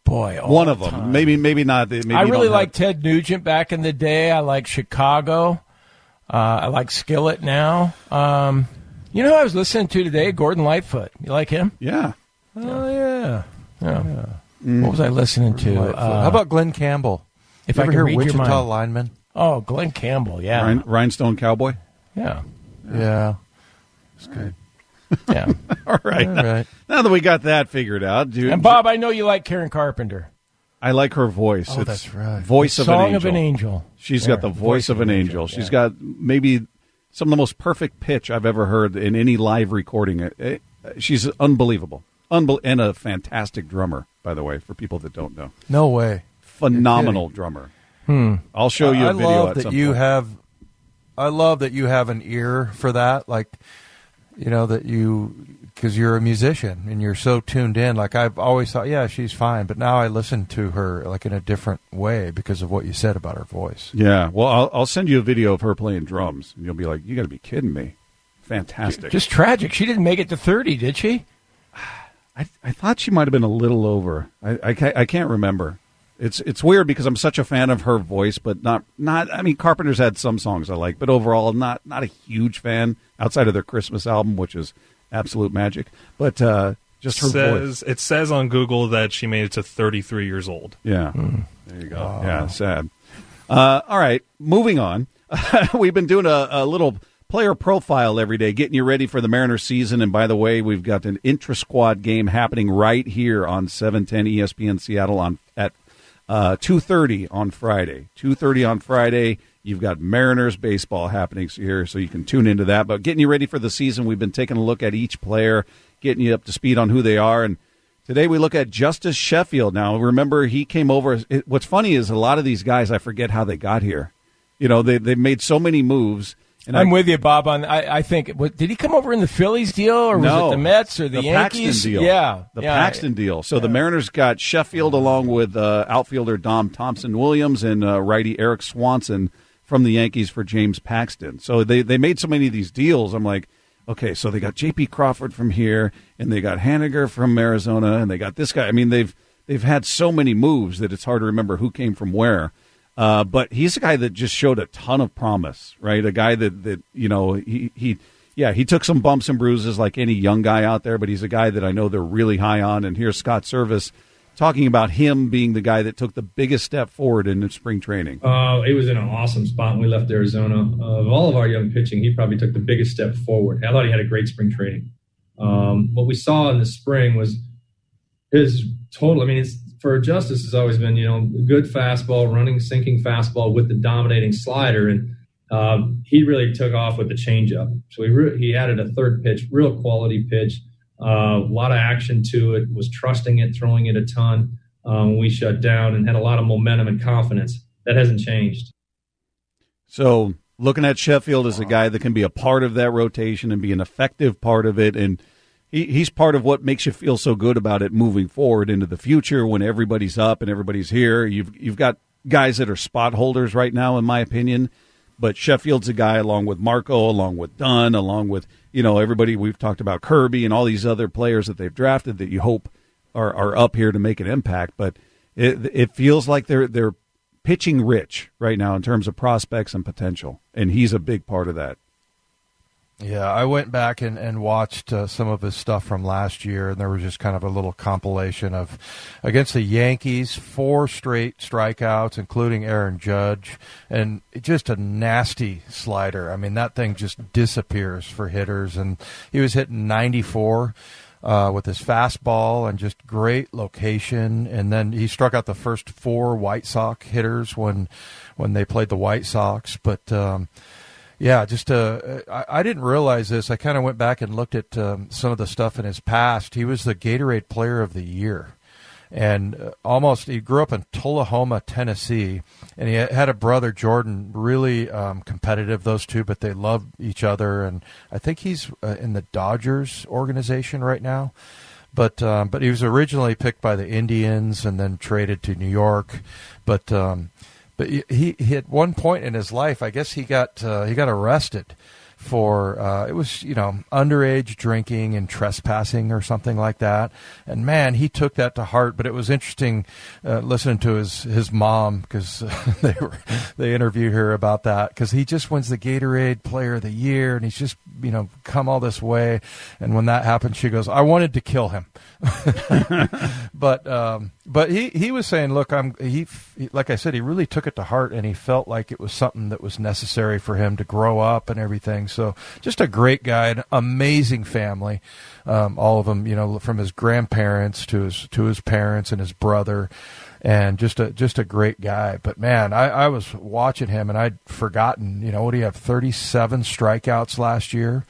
Boy, all one of the them. time. Maybe, maybe not. Maybe I you really don't liked have- Ted Nugent back in the day. I like Chicago. Uh, I like Skillet now. Um, you know who I was listening to today? Gordon Lightfoot. You like him? Yeah. Oh, yeah. yeah. yeah. Mm. What was I listening to? Uh, How about Glenn Campbell? If you I ever can hear read your Wichita mind. Lineman? Oh, Glenn Campbell, yeah. Rhin- Rhinestone Cowboy? Yeah. Yeah. It's good. Yeah. All right. All Now, right. now that we got that figured out, dude. And, Bob, I know you like Karen Carpenter. I like her voice. Oh, It's that's right. Voice of Song an angel. of an angel. She's There. got the voice, of an angel. She's yeah. got maybe some of the most perfect pitch I've ever heard in any live recording. It- it- She's unbelievable. Unbel- and a fantastic drummer, by the way, for people that don't know. No way. Phenomenal drummer. Hmm. I'll show you a I video love at that some you point. have. I love that you have an ear for that. Like, you know, that you, because you're a musician and you're so tuned in. Like, I've always thought, yeah, she's fine. But now I listen to her like in a different way because of what you said about her voice. Yeah, well, I'll, I'll send you a video of her playing drums, and you'll be like, you got to be kidding me. Fantastic. Just tragic. She didn't make it to thirty, did she? I, I thought she might have been a little over. I, I, ca- I can't remember. It's it's weird because I'm such a fan of her voice, but not not. I mean, Carpenter's had some songs I like, but overall, not not a huge fan outside of their Christmas album, which is absolute magic. But uh, just her says, voice. It says on Google that she made it to thirty-three years old. Yeah, there you go. Yeah, sad. Uh, all right, moving on. We've been doing a, a little player profile every day, getting you ready for the Mariners season. And by the way, we've got an intra-squad game happening right here on seven ten E S P N Seattle on at uh, two thirty on Friday. two thirty on Friday. You've got Mariners baseball happening here, so you can tune into that. But getting you ready for the season, we've been taking a look at each player, getting you up to speed on who they are. And today we look at Justice Sheffield. Now, remember, he came over. It, what's funny is a lot of these guys, I forget how they got here. You know, they they made so many moves. And I'm I, with you, Bob. On I, I think what, did he come over in the Phillies deal, or was no, it the Mets or the, the Yankees? Paxton deal. Yeah, the yeah. Paxton deal. So the Mariners got Sheffield along with uh, outfielder Dom Thompson-Williams and uh, righty Eric Swanson from the Yankees for James Paxton. So they, they made so many of these deals. I'm like, okay, so they got J P Crawford from here, and they got Haniger from Arizona, and they got this guy. I mean, they've they've had so many moves that it's hard to remember who came from where. Uh, but he's a guy that just showed a ton of promise, right? A guy that, that you know, he, he, yeah, he took some bumps and bruises like any young guy out there, but he's a guy that I know they're really high on. And here's Scott Service talking about him being the guy that took the biggest step forward in spring training. Uh, it was in an awesome spot when we left Arizona. Uh, of all of our young pitching, he probably took the biggest step forward. I thought he had a great spring training. Um, what we saw in the spring was his total, I mean, it's, for Justice has always been, you know, good fastball, running, sinking fastball with the dominating slider. And um, he really took off with the changeup. So he re- he added a third pitch, real quality pitch, uh, a lot of action to it, was trusting it, throwing it a ton. Um, we shut down and had a lot of momentum and confidence. That hasn't changed. So looking at Sheffield as a guy that can be a part of that rotation and be an effective part of it, and He, he's part of what makes you feel so good about it moving forward into the future when everybody's up and everybody's here. You've you've got guys that are spot holders right now, in my opinion, but Sheffield's a guy along with Marco, along with Dunn, along with, you know, everybody we've talked about, Kirby and all these other players that they've drafted that you hope are, are up here to make an impact. But it it feels like they're they're pitching rich right now in terms of prospects and potential, and he's a big part of that. Yeah, I went back and, and watched uh, some of his stuff from last year, and there was just kind of a little compilation of, against the Yankees, four straight strikeouts, including Aaron Judge, and just a nasty slider. I mean, that thing just disappears for hitters, and he was hitting ninety-four uh, with his fastball and just great location, and then he struck out the first four White Sox hitters when when they played the White Sox, but um, yeah, just uh, I, I didn't realize this. I kind of went back and looked at um, some of the stuff in his past. He was the Gatorade Player of the Year, and uh, almost he grew up in Tullahoma, Tennessee, and he had a brother, Jordan, really um, competitive, those two, but they love each other, and I think he's uh, in the Dodgers organization right now. But um, but he was originally picked by the Indians and then traded to New York, but. Um, But he, he at one point in his life, I guess he got uh, he got arrested for uh, it was, you know, underage drinking and trespassing or something like that. And man, he took that to heart. But it was interesting uh, listening to his his mom, because uh, they were they interviewed her about that, because he just wins the Gatorade Player of the Year, and he's just, you know, come all this way. And when that happened, she goes, "I wanted to kill him." but um, but he, he was saying, look, I'm he like I said, he really took it to heart, and he felt like it was something that was necessary for him to grow up and everything. So just a great guy, an amazing family, um, all of them, you know, from his grandparents to his to his parents and his brother, and just a just a great guy. But man, I, I was watching him, and I'd forgotten, you know, what do you have, thirty-seven strikeouts last year?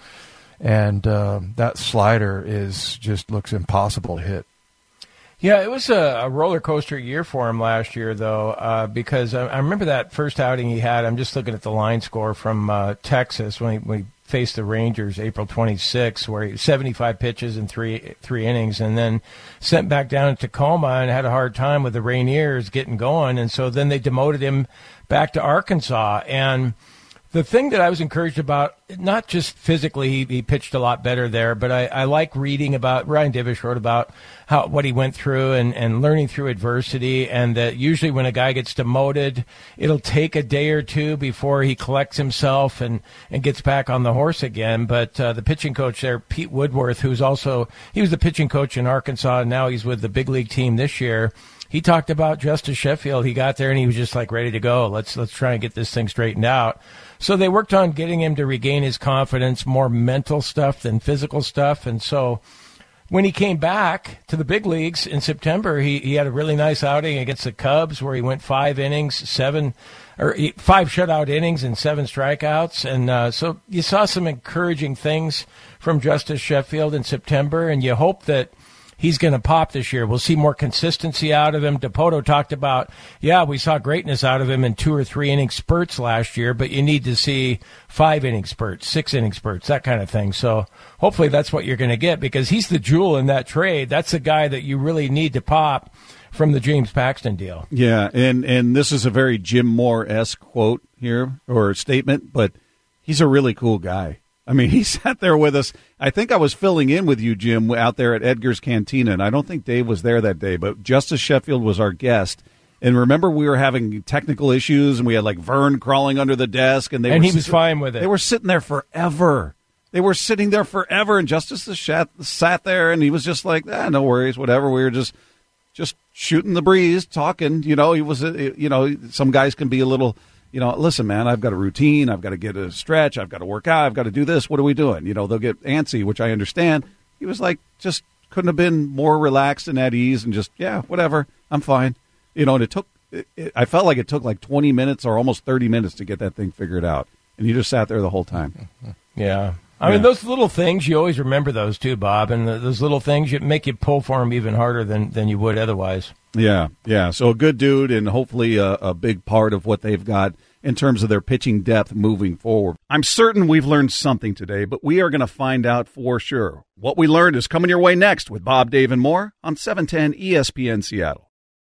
And uh, that slider is just looks impossible to hit. Yeah, it was a, a roller coaster year for him last year, though, uh, because I, I remember that first outing he had. I'm just looking at the line score from uh, Texas when he, when he faced the Rangers April twenty-sixth, where he seventy-five pitches in three three innings, and then sent back down to Tacoma and had a hard time with the Rainiers getting going, and so then they demoted him back to Arkansas. And the thing that I was encouraged about, not just physically, he, he pitched a lot better there, but I, I like reading about, Ryan Divish wrote about how what he went through and, and learning through adversity, and that usually when a guy gets demoted, it'll take a day or two before he collects himself and, and gets back on the horse again. But uh, the pitching coach there, Pete Woodworth, who's also, he was the pitching coach in Arkansas, and now he's with the big league team this year. He talked about Justice Sheffield. He got there and he was just like ready to go. Let's let's try and get this thing straightened out. So they worked on getting him to regain his confidence, more mental stuff than physical stuff. And so when he came back to the big leagues in September, he, he had a really nice outing against the Cubs where he went five innings, seven or five shutout innings and seven strikeouts. And uh, so you saw some encouraging things from Justice Sheffield in September, and you hope that he's going to pop this year. We'll see more consistency out of him. DePoto talked about, yeah, we saw greatness out of him in two or three inning spurts last year, but you need to see five inning spurts, six inning spurts, that kind of thing. So hopefully that's what you're going to get, because he's the jewel in that trade. That's the guy that you really need to pop from the James Paxton deal. Yeah, and, and this is a very Jim Moore-esque quote here, or statement, but he's a really cool guy. I mean, he sat there with us. I think I was filling in with you, Jim, out there at Edgar's Cantina, and I don't think Dave was there that day, but Justice Sheffield was our guest. And remember, we were having technical issues, and we had, like, Vern crawling under the desk. And they and were he was fine with it. They were sitting there forever. They were sitting there forever, and Justice sat there, and he was just like, ah, no worries, whatever. We were just just shooting the breeze, talking. You know, he was, you know, some guys can be a little... You know, listen, man, I've got a routine. I've got to get a stretch. I've got to work out. I've got to do this. What are we doing? You know, they'll get antsy, which I understand. He was like, just couldn't have been more relaxed and at ease and just, yeah, whatever. I'm fine. You know, and it took, it, it, I felt like it took like twenty minutes or almost thirty minutes to get that thing figured out. And you just sat there the whole time. Yeah. I yeah. mean, those little things, you always remember those too, Bob. And the, those little things, you make you pull for them even harder than, than you would otherwise. Yeah, yeah. So a good dude, and hopefully a, a big part of what they've got in terms of their pitching depth moving forward. I'm certain we've learned something today, but we are going to find out for sure. What we learned is coming your way next with Bob, Dave, and more on seven ten E S P N Seattle.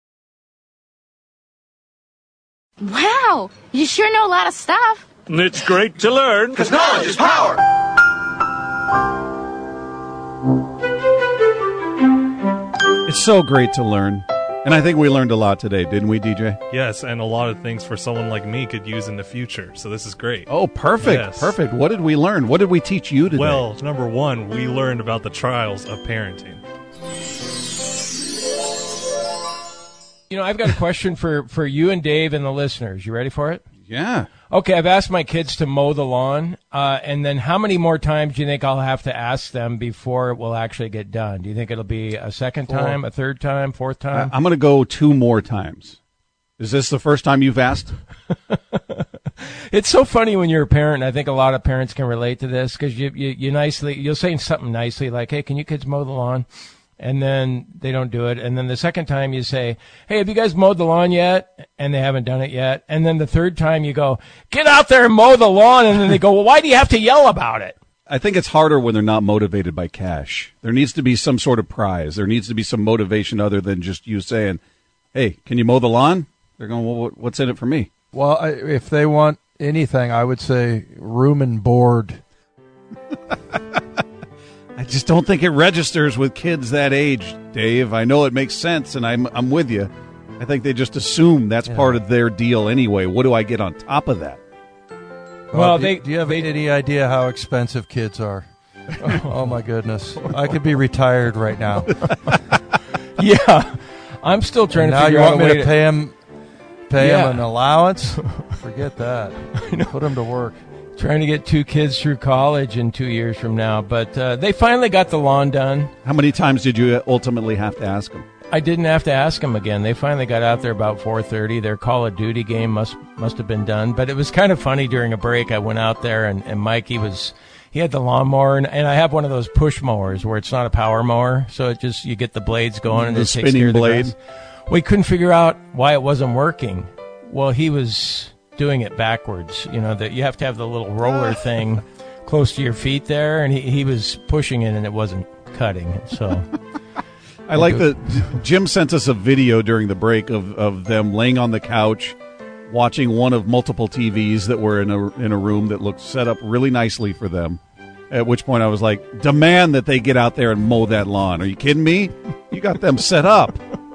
Wow, you sure know a lot of stuff. It's great to learn, because knowledge is power. It's so great to learn. And I think we learned a lot today, didn't we, D J? Yes, and a lot of things for someone like me could use in the future. So this is great. Oh, perfect. Yes. Perfect. What did we learn? What did we teach you today? Well, number one, we learned about the trials of parenting. You know, I've got a question for, for you and Dave and the listeners. You ready for it? Yeah. Okay, I've asked my kids to mow the lawn, uh, and then how many more times do you think I'll have to ask them before it will actually get done? Do you think it'll be a second time, a third time, fourth time? I, I'm going to go two more times. Is this the first time you've asked? It's so funny when you're a parent, and I think a lot of parents can relate to this, because you, you, you nicely, you'll say something nicely like, hey, can you kids mow the lawn? And then they don't do it. And then the second time you say, hey, have you guys mowed the lawn yet? And they haven't done it yet. And then the third time you go, get out there and mow the lawn. And then they go, well, why do you have to yell about it? I think it's harder when they're not motivated by cash. There needs to be some sort of prize. There needs to be some motivation other than just you saying, hey, can you mow the lawn? They're going, well, what's in it for me? Well, I, if they want anything, I would say room and board I just don't think it registers with kids that age, Dave. I know it makes sense, and I'm I'm with you. I think they just assume that's yeah. part of their deal anyway. What do I get on top of that? Well, well do, they, do you have they, any idea how expensive kids are? Oh, my goodness. I could be retired right now. Yeah. I'm still trying and to now figure you out want a me way to to pay him, pay yeah. him an allowance? Forget that. Put him to work. Trying to get two kids through college in two years from now. But uh, they finally got the lawn done. How many times did you ultimately have to ask them? I didn't have to ask them again. They finally got out there about four thirty. Their Call of Duty game must must have been done. But it was kind of funny during a break. I went out there, and, and Mikey was... He had the lawnmower, and, and I have one of those push mowers where it's not a power mower, so it just you get the blades going and the it takes care spinning of the blade. grass. We couldn't figure out why it wasn't working. Well, he was doing it backwards. You know that you have to have the little roller thing close to your feet there, and he, he was pushing it, and it wasn't cutting. So I like that Jim sent us a video during the break of, of them laying on the couch, watching one of multiple T Vs that were in a in a room that looked set up really nicely for them. At which point I was like, demand that they get out there and mow that lawn. Are you kidding me? You got them set up.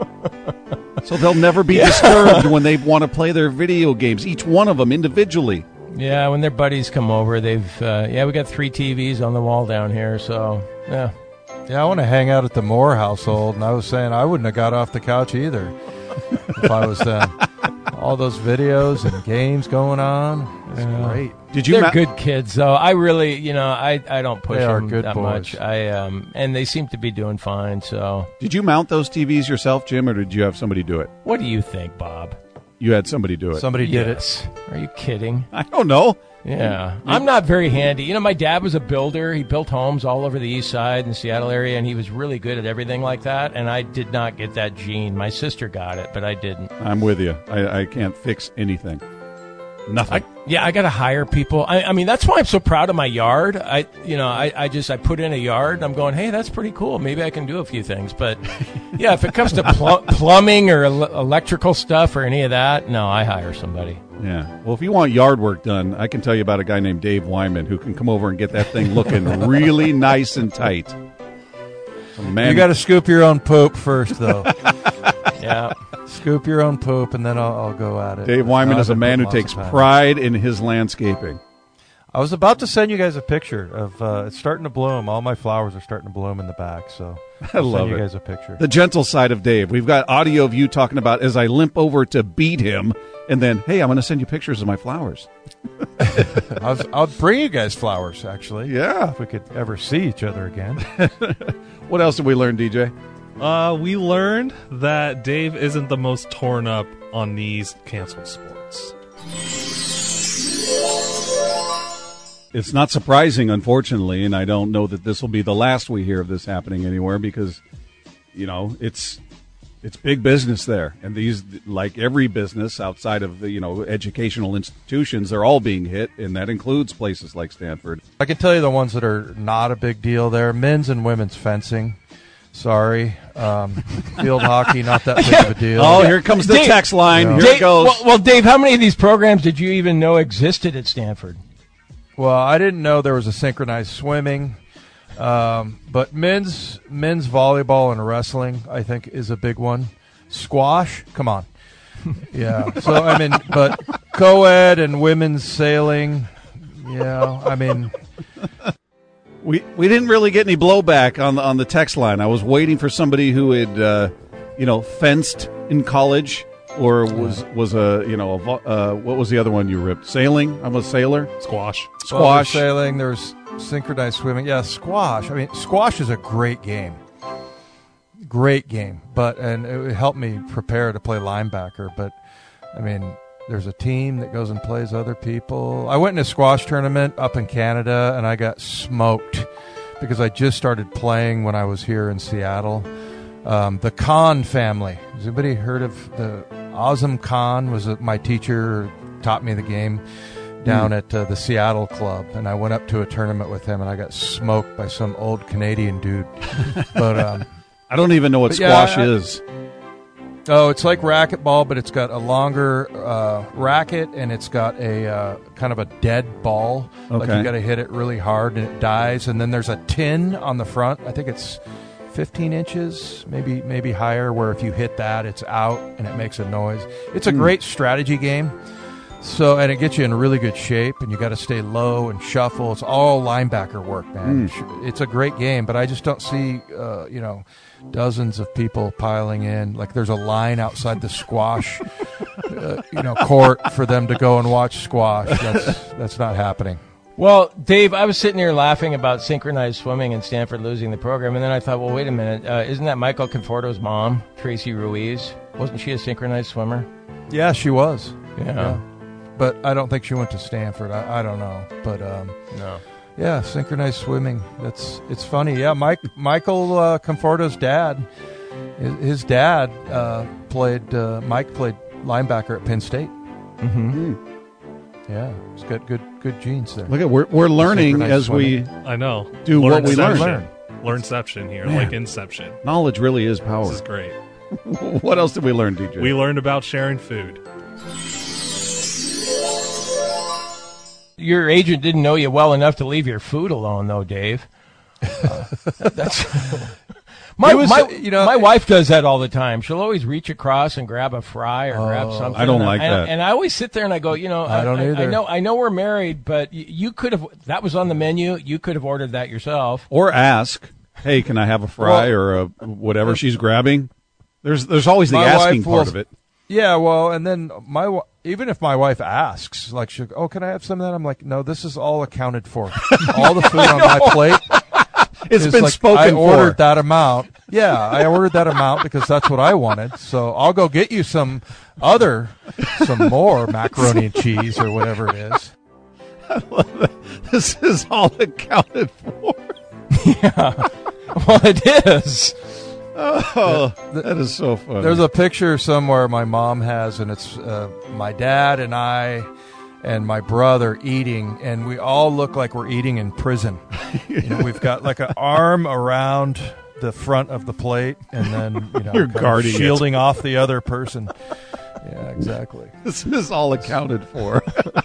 So they'll never be yeah. disturbed when they want to play their video games, each one of them individually. Yeah, when their buddies come over, they've, uh, yeah, we got three T Vs on the wall down here, so, yeah. Yeah, I want to hang out at the Moore household, and I was saying I wouldn't have got off the couch either if I was them. All those videos and games going on. It's yeah. great. Did you They're ma- good kids, though. I really, you know, I, I don't push they them good that boys. much. I um, and they seem to be doing fine. So, did you mount those T Vs yourself, Jim, or did you have somebody do it? What do you think, Bob? You had somebody do it. Somebody did yes. it. Are you kidding? I don't know. Yeah. I'm not very handy. You know, my dad was a builder. He built homes all over the east side and Seattle area, and he was really good at everything like that, and I did not get that gene. My sister got it, but I didn't. I'm with you. I, I can't fix anything. Nothing. I, yeah, I got to hire people. I, I mean, that's why I'm so proud of my yard. I, you know, I, I just I put in a yard, and I'm going, hey, that's pretty cool. Maybe I can do a few things. But yeah, if it comes to pl- plumbing or el- electrical stuff or any of that, no, I hire somebody. Yeah. Well, if you want yard work done, I can tell you about a guy named Dave Wyman who can come over and get that thing looking really nice and tight. So, man, you got to scoop your own poop first, though. Yeah. Scoop your own poop, and then I'll, I'll go at it. Dave Wyman is a man who takes pride in his landscaping. I was about to send you guys a picture of uh, it's starting to bloom. All my flowers are starting to bloom in the back, so I I'll love send you it. guys a picture. The gentle side of Dave. We've got audio of you talking about as I limp over to beat him, and then, hey, I'm going to send you pictures of my flowers. I'll, I'll bring you guys flowers, actually. Yeah. If we could ever see each other again. What else did we learn, D J? Uh, we learned that Dave isn't the most torn up on these canceled sports. It's not surprising, unfortunately, and I don't know that this will be the last we hear of this happening anywhere because, you know, it's it's big business there. And these, like every business outside of the, you know, educational institutions, they're all being hit, and that includes places like Stanford. I can tell you the ones that are not a big deal there. Men's and women's fencing. Sorry. Um, field hockey, not that big of a deal. Oh, here comes the Dave, text line. Yeah. Here Dave, it goes. Well, well, Dave, how many of these programs did you even know existed at Stanford? Well, I didn't know there was a synchronized swimming. Um, but men's men's volleyball and wrestling, I think, is a big one. Squash, come on. Yeah. So, I mean, but co-ed and women's sailing, yeah, I mean... We we didn't really get any blowback on the, on the text line. I was waiting for somebody who had, uh, you know, fenced in college or was was a you know a, uh, what was the other one you ripped? Sailing. I'm a sailor. Squash. Squash. Well, there's sailing. There's synchronized swimming. Yeah, squash. I mean, squash is a great game. Great game, but and it helped me prepare to play linebacker. But I mean. There's a team that goes and plays other people. I went in a squash tournament up in Canada, and I got smoked because I just started playing when I was here in Seattle. Um, the Khan family. Has anybody heard of the Azam Khan? Was my teacher, taught me the game down mm. at uh, the Seattle club, and I went up to a tournament with him, and I got smoked by some old Canadian dude. But um, I don't even know what squash yeah, I, is. Oh, it's like racquetball, but it's got a longer uh, racket, and it's got a uh, kind of a dead ball. Okay. Like you got to hit it really hard, and it dies. And then there's a tin on the front. I think it's fifteen inches, maybe maybe higher, where if you hit that, it's out, and it makes a noise. It's a mm. great strategy game. So, and it gets you in really good shape, and you got to stay low and shuffle. It's all linebacker work, man. Mm. It's a great game, but I just don't see, uh, you know, dozens of people piling in. Like there's a line outside the squash, uh, you know, court for them to go and watch squash. That's that's not happening. Well, Dave, I was sitting here laughing about synchronized swimming and Stanford losing the program, and then I thought, well, wait a minute, uh, isn't that Michael Conforto's mom, Tracy Ruiz? Wasn't she a synchronized swimmer? Yeah, she was. Yeah. yeah. But I don't think she went to Stanford. I, I don't know. But um, no. Yeah, synchronized swimming. That's it's funny. Yeah, Mike Michael uh, Conforto's dad, his, his dad uh, played. Uh, Mike played linebacker at Penn State. Mm-hmm. Mm. Yeah, he's got good good genes there. Look at we're we're learning as we I know do learn what we learn. learn. Learnception here, Man. Like Inception. Knowledge really is power. This is great. What else did we learn, D J? We learned about sharing food. Your agent didn't know you well enough to leave your food alone, though, Dave. Uh, that's my, was, my, you know, my wife does that all the time. She'll always reach across and grab a fry or oh, grab something. I don't and like I, that. And I always sit there and I go, you know, I, I, don't I, either. I know, I know we're married, but you, you could have. That was on the menu. You could have ordered that yourself, or ask, "Hey, can I have a fry well, or a, whatever she's grabbing?" There's there's always the my asking wife part will, of it. Yeah, well, and then my even if my wife asks, like, she, "Oh, can I have some of that?" I'm like, "No, this is all accounted for. All the food on my plate." It's been like, spoken I for. ordered that amount. Yeah, I ordered that amount because that's what I wanted. So I'll go get you some other, some more macaroni and cheese or whatever it is. I love that. This is all accounted for. Yeah, well, it is. Oh, that is so funny. There's a picture somewhere my mom has, and it's uh, my dad and I and my brother eating, and we all look like we're eating in prison. You know, we've got like an arm around the front of the plate, and then you know, You're guarding it. shielding off the other person. Yeah, exactly. This is all accounted for.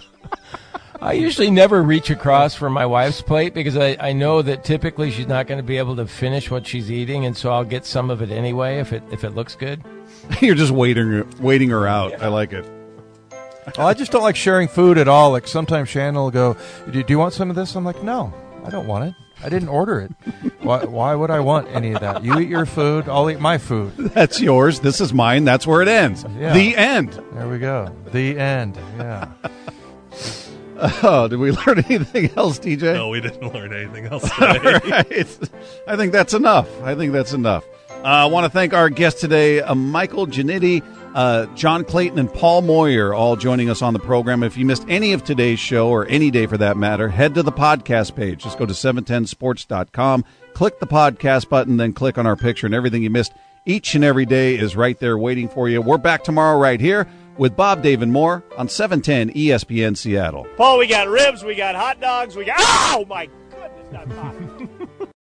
I usually never reach across for my wife's plate because I, I know that typically she's not going to be able to finish what she's eating, and so I'll get some of it anyway if it if it looks good. You're just waiting waiting her out. Yeah. I like it. Well, I just don't like sharing food at all. Like sometimes Shannon will go, do, do you want some of this? I'm like, no, I don't want it. I didn't order it. Why, why would I want any of that? You eat your food, I'll eat my food. That's yours. This is mine. That's where it ends. Yeah. The end. There we go. The end. Yeah. Oh, did we learn anything else, D J? No, we didn't learn anything else today. Right. I think that's enough. I think that's enough. Uh, I want to thank our guests today, uh, Michael Giannitti, uh, John Clayton, and Paul Moyer, all joining us on the program. If you missed any of today's show, or any day for that matter, head to the podcast page. Just go to seven ten sports dot com, click the podcast button, then click on our picture, and everything you missed each and every day is right there waiting for you. We're back tomorrow right here with Bob, Dave, and more on seven ten E S P N Seattle. Paul, we got ribs, we got hot dogs, we got... Oh, my goodness, that's hot.